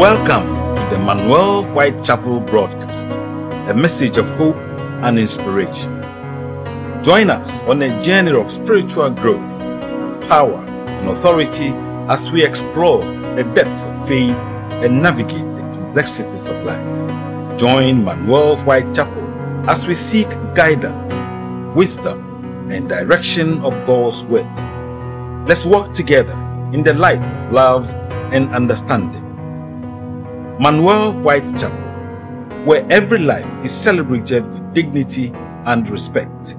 Welcome to the Manuel Whitechapel broadcast, a message of hope and inspiration. Join us on a journey of spiritual growth, power, and authority as we explore the depths of faith and navigate the complexities of life. Join Manuel Whitechapel as we seek guidance, wisdom, and direction of God's Word. Let's walk together in the light of love and understanding. Manuel Whitechapel, where every life is celebrated with dignity and respect.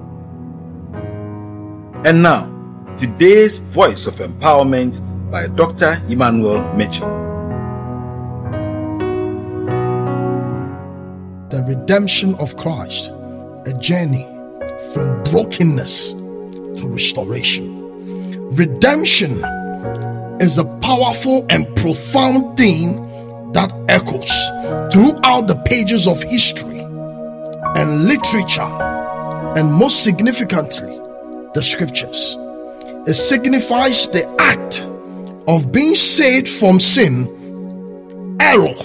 And now, today's Voice of Empowerment by Dr. Emmanuel Mitchell. The redemption of Christ, a journey from brokenness to restoration. Redemption is a powerful and profound theme that echoes throughout the pages of history and literature, and most significantly, the scriptures. It signifies the act of being saved from sin, error,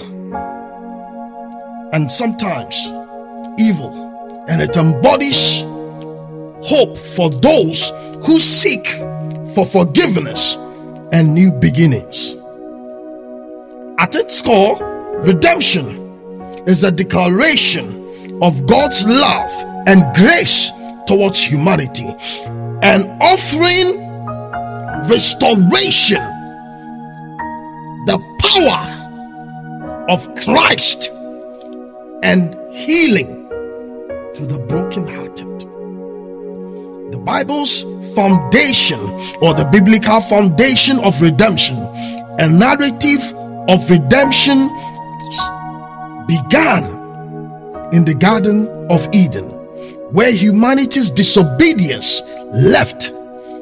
and sometimes evil, and it embodies hope for those who seek for forgiveness and new beginnings. At its core, redemption is a declaration of God's love and grace towards humanity, and offering restoration, the power of Christ, and healing to the brokenhearted. The Bible's foundation, or the biblical foundation of redemption, a narrative of redemption, began in the Garden of Eden, where humanity's disobedience led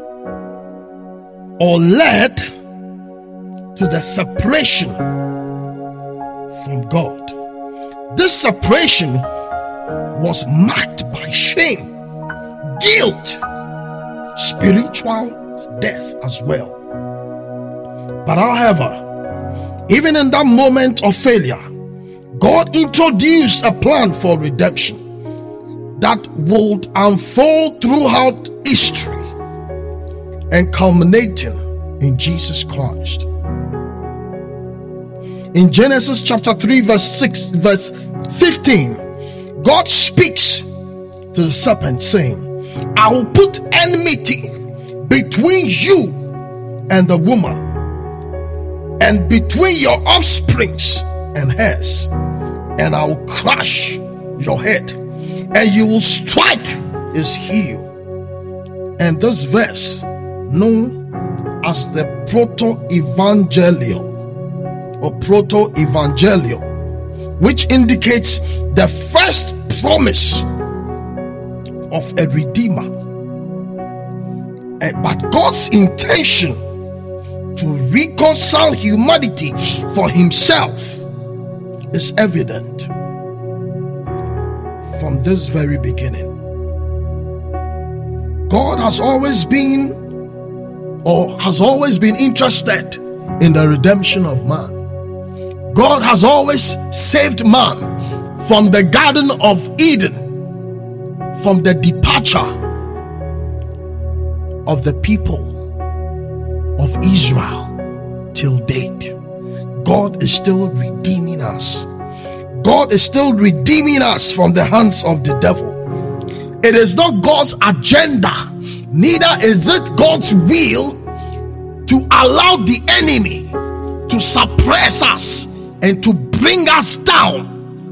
to the separation from God. This separation was marked by shame, guilt, spiritual death as well. But however, even in that moment of failure, God introduced a plan for redemption that would unfold throughout history and culminating in Jesus Christ. In Genesis chapter 3 verse 15, God speaks to the serpent saying, I will put enmity between you and the woman, and between your offsprings and hers, and I will crush your head, and you will strike his heel. And this verse, known as the proto-evangelium or proto-evangelium, which indicates the first promise of a redeemer. But God's intention to reconcile humanity for himself is evident from this very beginning. God has always been interested in the redemption of man. God has always saved man from the Garden of Eden, from the departure of the people of Israel till date. God is still redeeming us. God is still redeeming us from the hands of the devil. It is not God's agenda, neither is it God's will to allow the enemy to suppress us and to bring us down.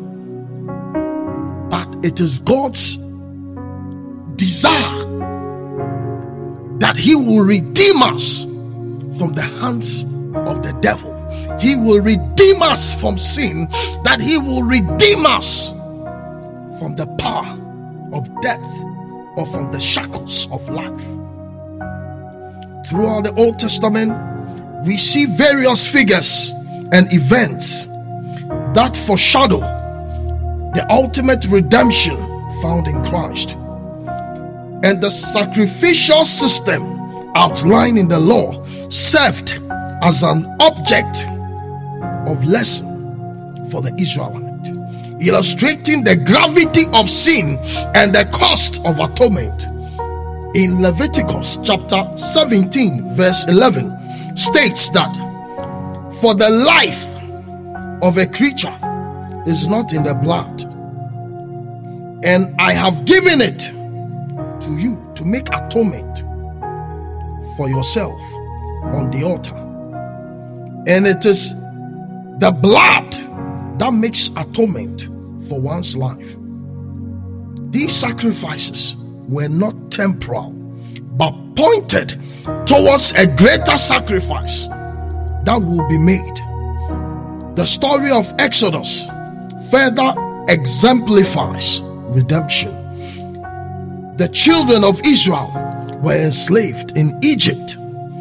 But it is God's desire that he will redeem us from the hands of the devil. He will redeem us from sin, that he will redeem us from the power of death or from the shackles of life. Throughout the Old Testament, we see various figures and events that foreshadow the ultimate redemption found in Christ. And the sacrificial system outlined in the law served as an object of lesson for the Israelite, illustrating the gravity of sin and the cost of atonement. In Leviticus chapter 17 verse 11 states that, for the life of a creature is not in the blood, and I have given it to you to make atonement for yourself on the altar. And it is the blood that makes atonement for one's life. These sacrifices were not temporal, but pointed towards a greater sacrifice that will be made. The story of Exodus further exemplifies redemption. The children of Israel were enslaved in Egypt,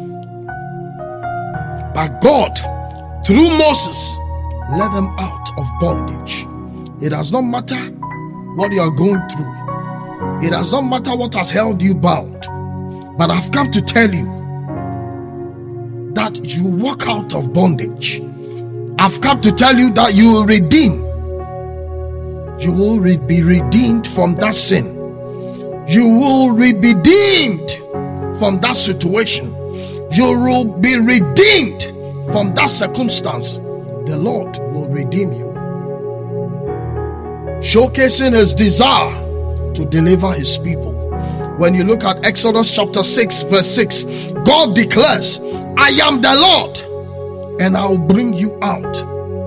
but God, through Moses, led them out of bondage. It does not matter what you are going through. It does not matter what has held you bound. But I've come to tell you that you walk out of bondage. I've come to tell you that you will redeem. You will be redeemed from that sin. You will be redeemed from that situation. You will be redeemed from that circumstance. The Lord will redeem you, showcasing his desire to deliver his people. When you look at Exodus chapter 6 verse 6, God declares, I am the Lord, and I will bring you out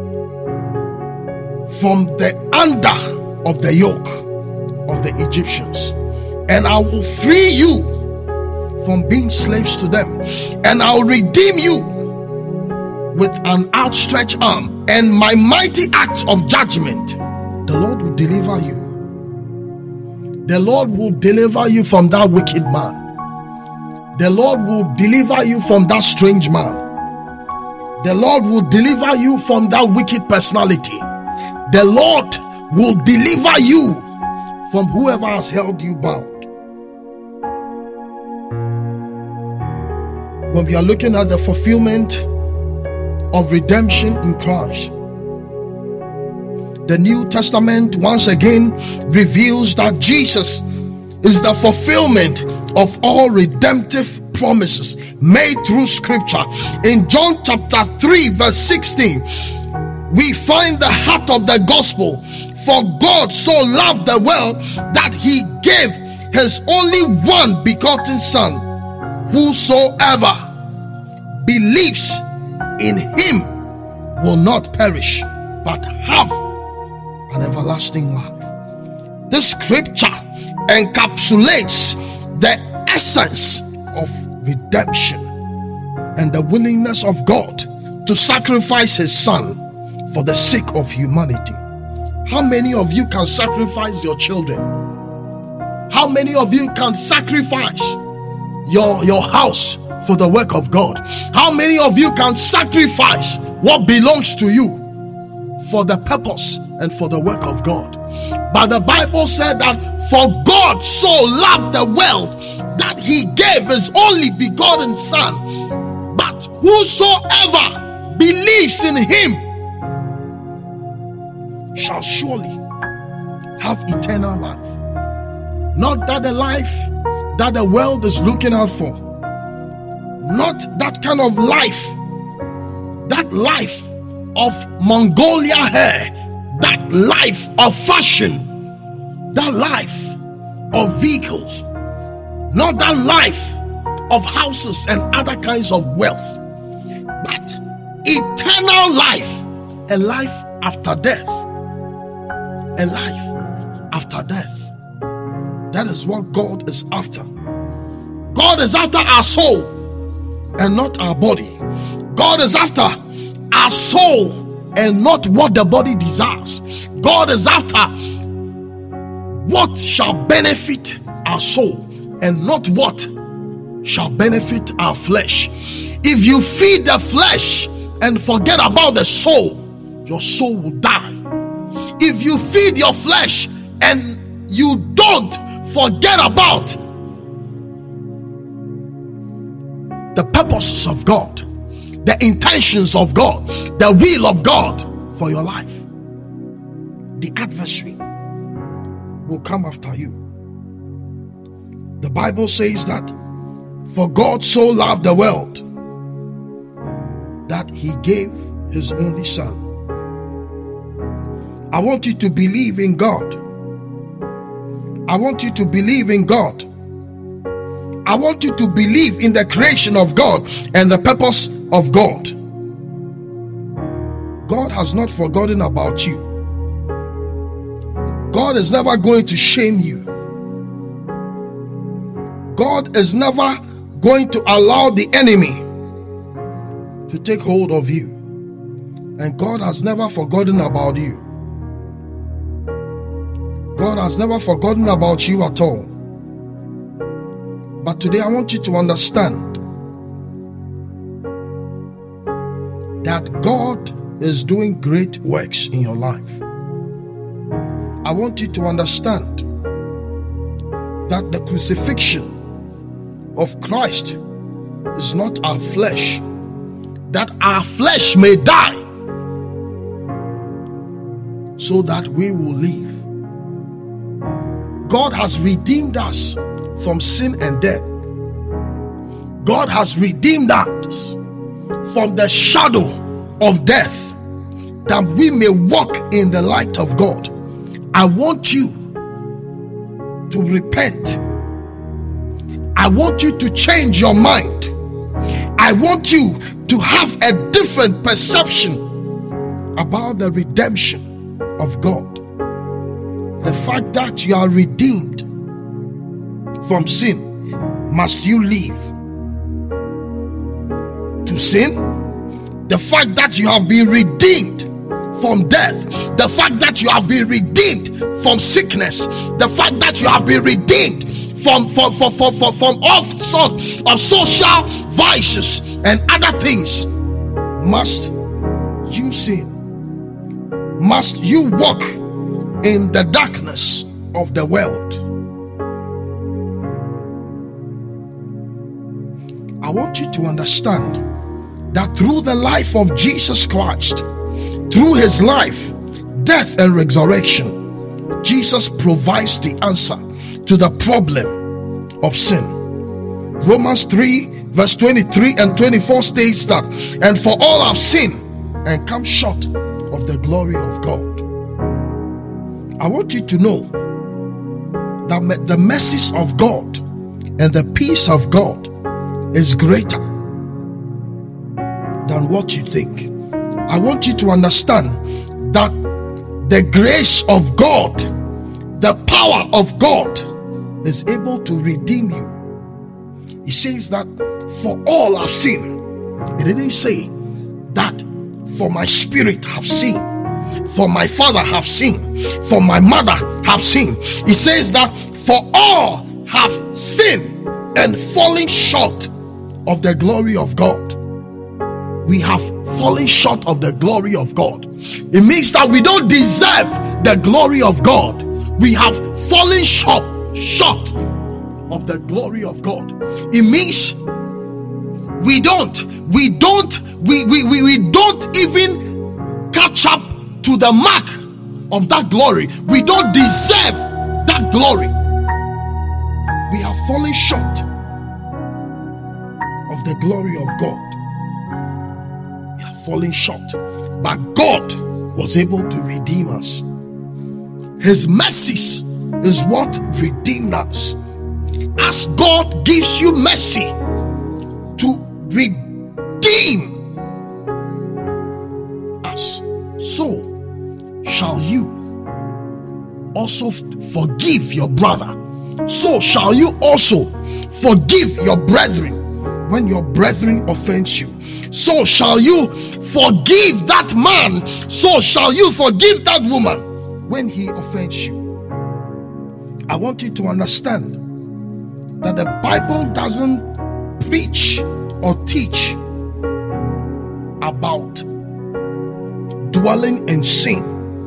from the under of the yoke of the Egyptians, and I will free you from being slaves to them, and I will redeem you with an outstretched arm and my mighty acts of judgment. The Lord will deliver you. The Lord will deliver you from that wicked man. The Lord will deliver you from that strange man. The Lord will deliver you from that wicked personality. The Lord will deliver you from whoever has held you bound. When we are looking at the fulfillment of redemption in Christ, the New Testament once again reveals that Jesus is the fulfillment of all redemptive promises made through Scripture. In John chapter 3 verse 16, we find the heart of the gospel. For God so loved the world that he gave his only one begotten Son. Whosoever believes in him will not perish, but have an everlasting life. This scripture encapsulates the essence of redemption and the willingness of God to sacrifice his Son for the sake of humanity. How many of you can sacrifice your children? How many of you can sacrifice your house for the work of God? How many of you can sacrifice what belongs to you for the purpose and for the work of God? But the Bible said that for God so loved the world that he gave his only begotten Son, but whosoever believes in him shall surely have eternal life. Not that the life that the world is looking out for, not that kind of life, that life of Mongolia hair, that life of fashion, that life of vehicles, not that life of houses and other kinds of wealth, but eternal life, a life after death, a life after death. That is what God is after. God is after our soul and not our body. God is after our soul and not what the body desires. God is after what shall benefit our soul and not what shall benefit our flesh. If you feed the flesh and forget about the soul, your soul will die. If you feed your flesh and you don't forget about the purposes of God, the intentions of God, the will of God for your life, the adversary will come after you. The Bible says that for God so loved the world that he gave his only son. I want you to believe in God. I want you to believe in God. I want you to believe in the creation of God and the purpose of God. God has not forgotten about you. God is never going to shame you. God is never going to allow the enemy to take hold of you. And God has never forgotten about you. God has never forgotten about you at all. But today I want you to understand that God is doing great works in your life. I want you to understand that the crucifixion of Christ is not our flesh, that our flesh may die so that we will live. God has redeemed us from sin and death. God has redeemed us from the shadow of death, that we may walk in the light of God. I want you to repent. I want you to change your mind. I want you to have a different perception about the redemption of God. The fact that you are redeemed from sin, must you leave to sin? The fact that you have been redeemed from death, the fact that you have been redeemed from sickness, the fact that you have been redeemed from all sorts of social vices and other things, must you sin? Must you walk in the darkness of the world? I want you to understand that through the life of Jesus Christ, through his life, death, and resurrection, Jesus provides the answer to the problem of sin. Romans 3 verse 23 and 24 states that, and for all have sinned and come short of the glory of God. I want you to know that the mercies of God and the peace of God is greater than what you think. I want you to understand that the grace of God, the power of God, is able to redeem you. He says that for all have sinned. He didn't say that for my spirit have sinned, for my father have sinned, for my mother have sinned. He says that for all have sinned and fallen short of the glory of God. We have fallen short of the glory of God. It means that we don't deserve the glory of God. We have fallen short of the glory of God. It means we don't even catch up to the mark of that glory. We don't deserve that glory. We have fallen short of the glory of God. We have fallen short, but God was able to redeem us. His mercies is what redeemed us. As God gives you mercy to redeem us, so shall you also forgive your brother. So shall you also forgive your brethren when your brethren offend you. So shall you forgive that man. So shall you forgive that woman when he offends you. I want you to understand that the Bible doesn't preach or teach about dwelling in sin,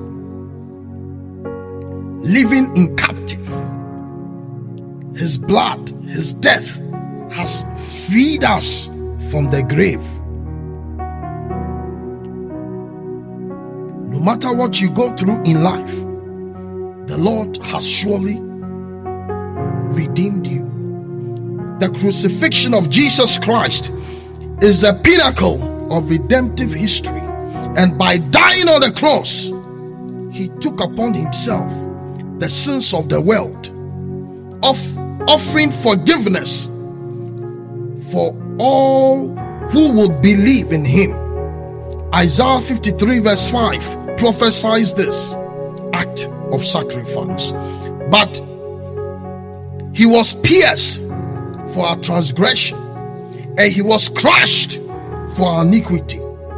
living in captive. His blood, his death has freed us from the grave. No matter what you go through in life, the Lord has surely redeemed you. The crucifixion of Jesus Christ is the pinnacle of redemptive history. And by dying on the cross, he took upon himself the sins of the world, offering forgiveness for all who would believe in him. Isaiah 53 verse 5 prophesies this act of sacrifice. But he was pierced for our transgression, and he was crushed for our iniquity.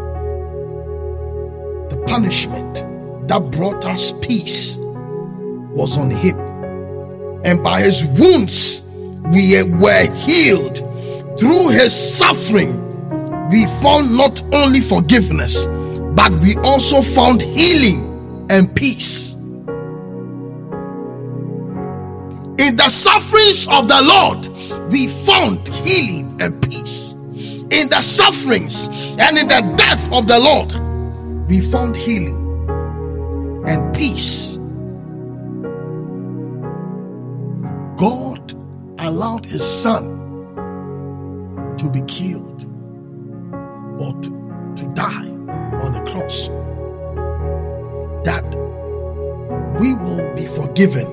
The punishment that brought us peace was on him, and by his wounds we were healed. Through his suffering we found not only forgiveness, but we also found healing and peace. In the sufferings of the Lord, we found healing and peace. In the sufferings and in the death of the Lord, we found healing and peace. God allowed his son to be killed or to die on the cross, that we will be forgiven.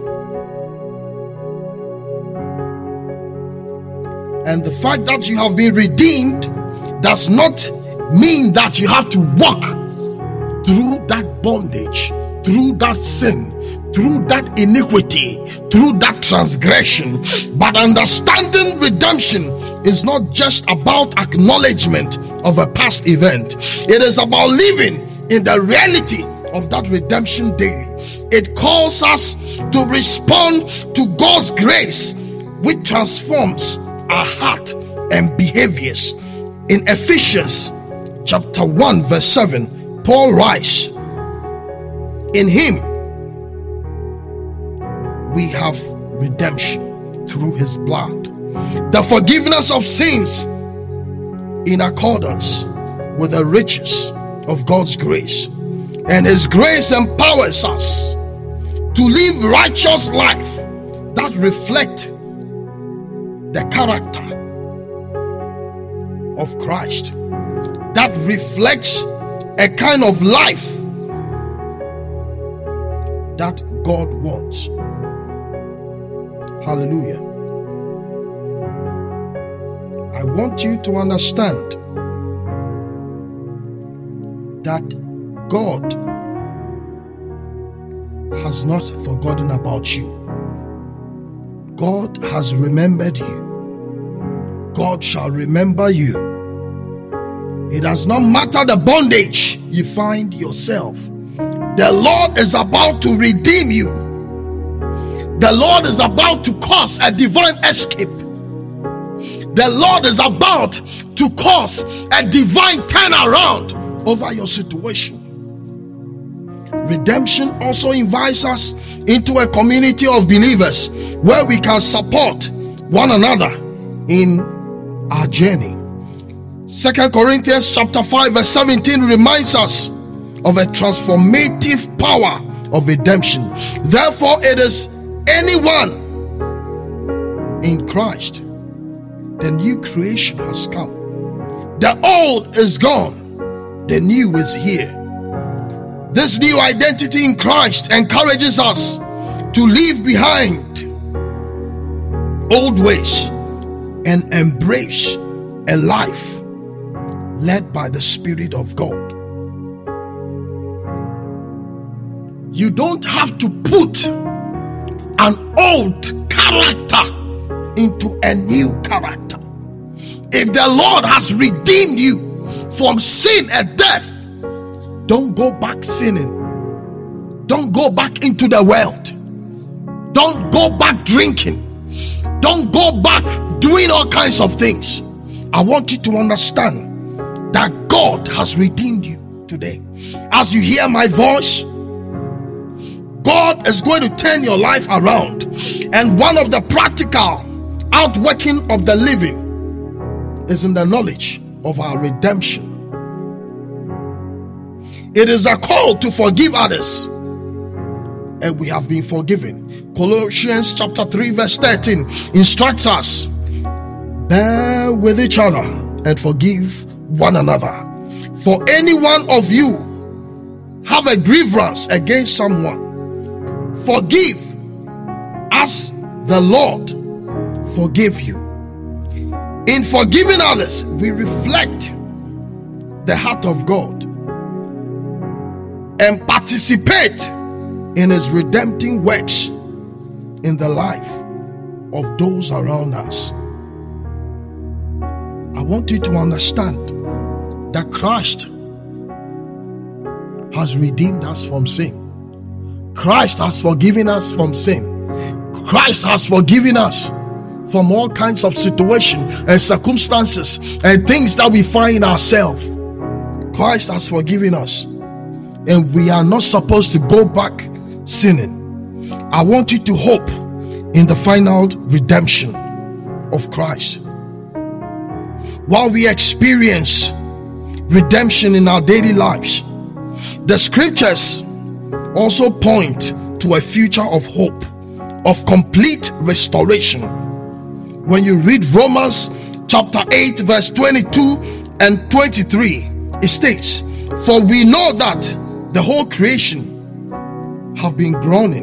And the fact that you have been redeemed does not mean that you have to walk through that bondage, through that sin, through that iniquity, through that transgression. But understanding redemption is not just about acknowledgement of a past event. It is about living in the reality of that redemption daily. It calls us to respond to God's grace, which transforms our heart and behaviors. In Ephesians chapter 1 verse 7, Paul writes, in him we have redemption through his blood, the forgiveness of sins in accordance with the riches of God's grace. And his grace empowers us to live righteous life that reflect the character of Christ, that reflects a kind of life that God wants. Hallelujah. I want you to understand that God has not forgotten about you. God has remembered you. God shall remember you. It does not matter the bondage you find yourself. The Lord is about to redeem you. The Lord is about to cause a divine escape. The Lord is about to cause a divine turnaround over your situation. Redemption also invites us into a community of believers where we can support one another in our journey. 2 Corinthians chapter 5 verse 17 reminds us of a transformative power of redemption. Therefore, it is anyone in Christ, the new creation has come. The old is gone, the new is here. This new identity in Christ encourages us to leave behind old ways and embrace a life led by the Spirit of God. You don't have to put an old character into a new character. If the Lord has redeemed you from sin and death, don't go back sinning. Don't go back into the world. Don't go back drinking. Don't go back doing all kinds of things. I want you to understand that God has redeemed you today. As you hear my voice, God is going to turn your life around. And one of the practical outworking of the living is in the knowledge of our redemption. It is a call to forgive others, and we have been forgiven. Colossians chapter 3 verse 13 instructs us, bear with each other and forgive one another. For any one of you have a grievance against someone, forgive as the Lord forgave you. In forgiving others, we reflect the heart of God and participate in his redemptive works in the life of those around us. I want you to understand that Christ has redeemed us from sin. Christ has forgiven us from sin. Christ has forgiven us from all kinds of situations and circumstances and things that we find ourselves. Christ has forgiven us, and we are not supposed to go back sinning. I want you to hope in the final redemption of Christ. While we experience redemption in our daily lives, the scriptures also point to a future of hope, of complete restoration. When you read Romans chapter 8 verse 22 and 23, it states, for we know that the whole creation have been groaning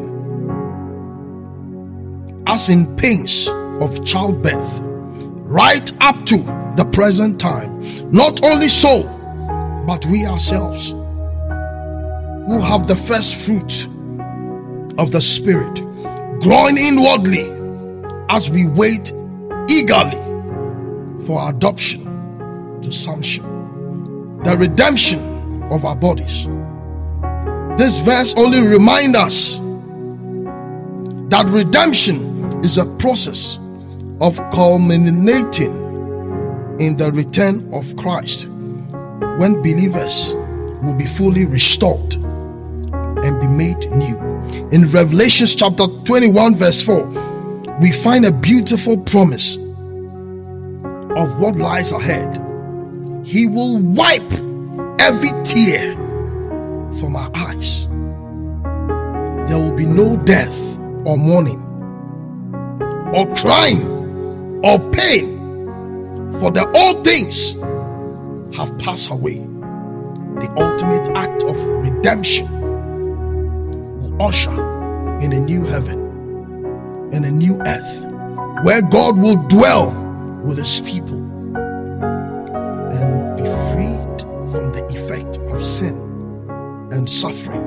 as in pains of childbirth right up to the present time. Not only so, but we ourselves who have the first fruit of the Spirit groan inwardly as we wait eagerly for adoption to sonship, the redemption of our bodies. This verse only reminds us that redemption is a process of culminating in the return of Christ, when believers will be fully restored and be made new. In Revelation chapter 21 verse 4, we find a beautiful promise of what lies ahead. He will wipe every tear from our eyes. There will be no death or mourning or crying or pain, for the old things have passed away. The ultimate act of redemption will usher in a new heaven and a new earth, where God will dwell with his people and be freed from the effect of sin and suffering.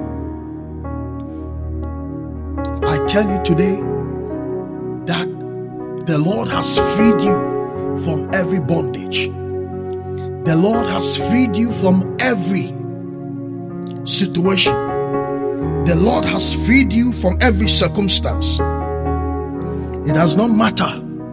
I tell you today that the Lord has freed you from every bondage. The Lord has freed you from every situation. The Lord has freed you from every circumstance. It does not matter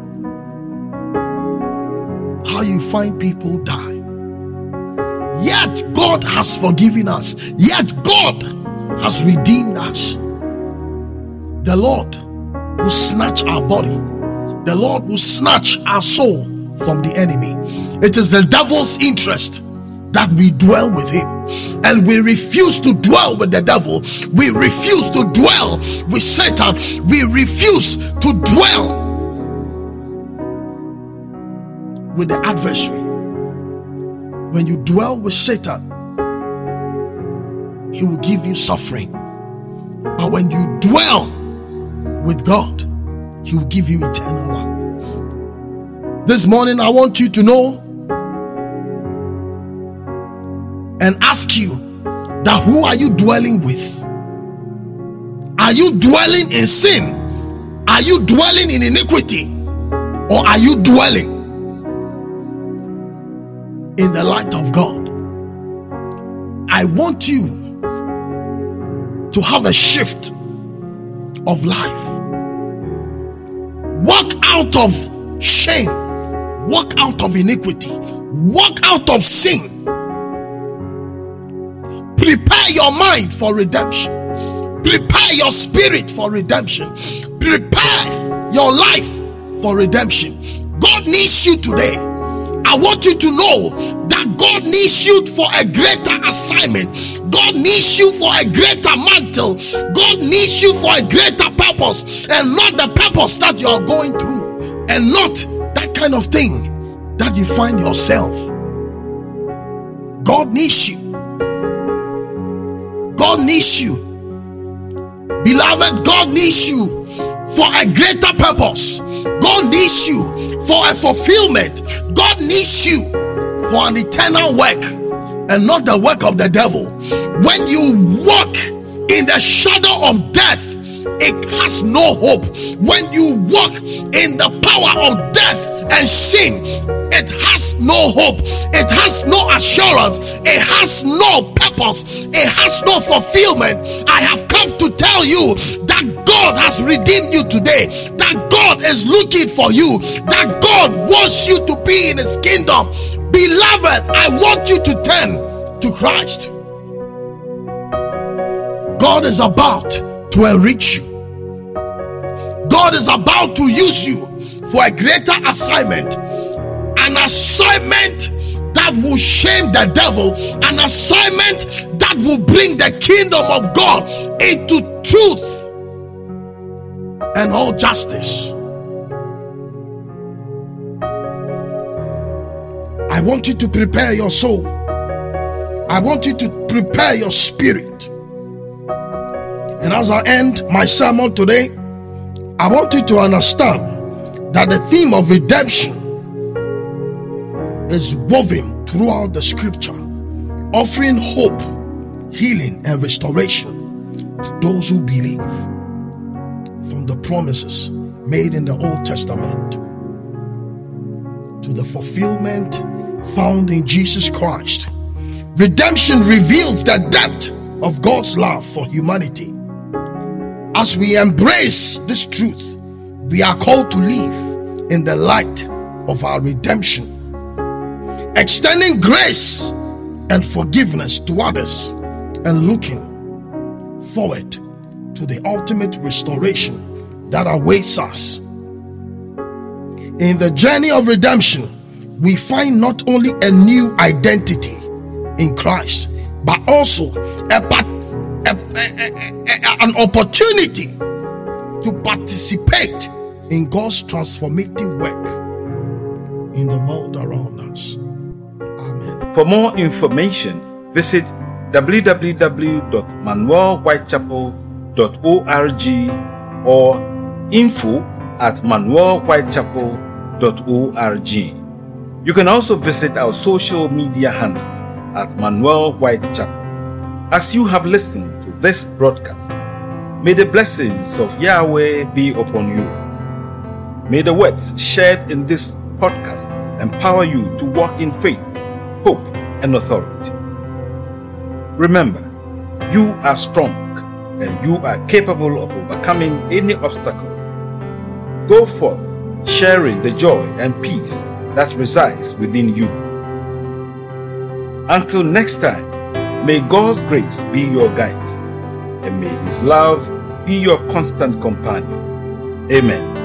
how you find people die. Yet God has forgiven us. Yet God has redeemed us. The Lord will snatch our body. The Lord will snatch our soul from the enemy. It is the devil's interest that we dwell with him, and we refuse to dwell with the devil. We refuse to dwell with Satan. We refuse to dwell with the adversary. When you dwell with Satan, he will give you suffering. But when you dwell with God, he will give you eternal life. This morning I want you to know and ask you that who are you dwelling with? Are you dwelling in sin? Are you dwelling in iniquity? Or are you dwelling in the light of God? I want you to have a shift of life. Walk out of shame. Walk out of iniquity. Walk out of sin. Prepare your mind for redemption. Prepare your spirit for redemption. Prepare your life for redemption. God needs you today. I want you to know that God needs you for a greater assignment. God needs you for a greater mantle. God needs you for a greater purpose, and not the purpose that you are going through, and not that kind of thing that you find yourself. God needs you. God needs you. Beloved, God needs you for a greater purpose. God needs you for a fulfillment. God needs you for an eternal work, and not the work of the devil. When you walk in the shadow of death, it has no hope. When you walk in the power of death and sin, it has no hope. It has no assurance. It has no purpose. It has no fulfillment. I have come to tell you that God has redeemed you today, that God is looking for you, that God wants you to be in his kingdom. Beloved, I want you to turn to Christ. God is about to enrich you. God is about to use you for a greater assignment, an assignment that will shame the devil, an assignment that will bring the kingdom of God into truth and all justice. I want you to prepare your soul. I want you to prepare your spirit. And as I end my sermon today, I want you to understand that the theme of redemption is woven throughout the scripture, offering hope, healing, and restoration to those who believe, from the promises made in the Old Testament to the fulfillment found in Jesus Christ. Redemption reveals the depth of God's love for humanity. As we embrace this truth, we are called to live in the light of our redemption, extending grace and forgiveness to others, and looking forward to the ultimate restoration that awaits us. In the journey of redemption, we find not only a new identity in Christ, but also an opportunity to participate in God's transformative work in the world around us. Amen. For more information, visit www.manuelwhitechapel.org or info@manuelwhitechapel.org. You can also visit our social media handles at Manuel White Chapel. As you have listened to this broadcast, may the blessings of Yahweh be upon you. May the words shared in this podcast empower you to walk in faith, hope, and authority. Remember, you are strong and you are capable of overcoming any obstacle. Go forth, sharing the joy and peace that resides within you. Until next time, may God's grace be your guide, and may His love be your constant companion. Amen.